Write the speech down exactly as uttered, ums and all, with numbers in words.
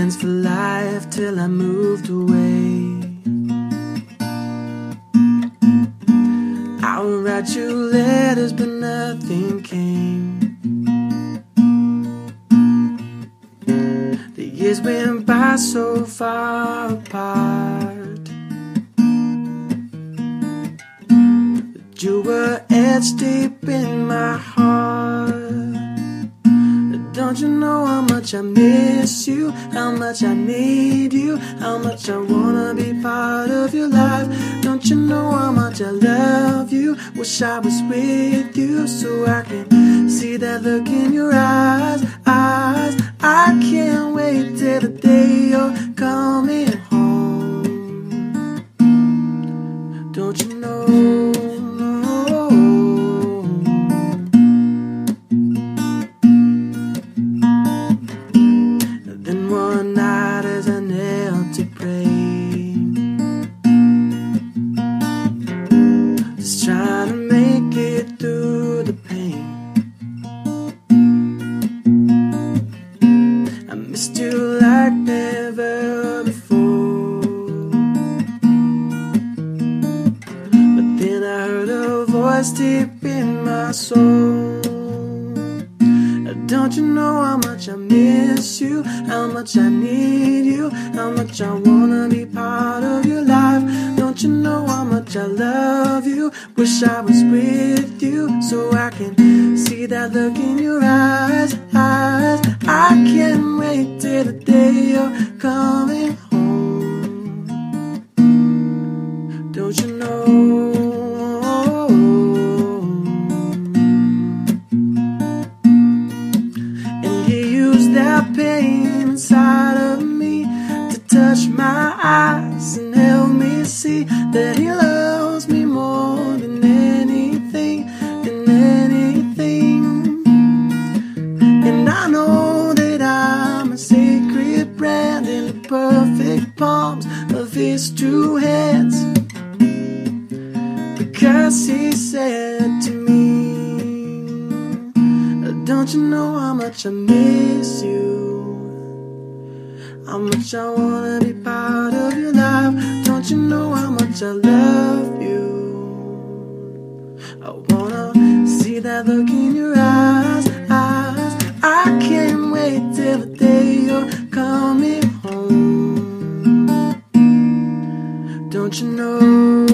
plans for life till I moved away. I would write you letters, but nothing came. The years went by so far apart, but you were etched deep in my heart. Don't you know how much I miss you, how much I need you, how much I wanna be part of your life? Don't you know how much I love you? Wish I was with you so I can see that look in your eyes, eyes. I can't wait till the day you're coming home. Don't you know? Trying to make it through the pain. I missed you like never before, but then I heard a voice deep in my soul. Don't you know how much I miss you, how much I need you, how much I wanna be part of your life? Don't you know how much I love you? Wish I was with you so I can see that look in your eyes, eyes. I can't wait till the day you're coming home. Don't you know? That pain inside of me to touch my eyes and help me see that he loves me more than anything, than anything. And I know that I'm a sacred brand in the perfect palms of his two hands, because he said to me, don't you know how much I miss you? How much I wanna be part of your life? Don't you know how much I love you? I wanna see that look in your eyes, eyes. I can't wait till the day you're coming home. Don't you know?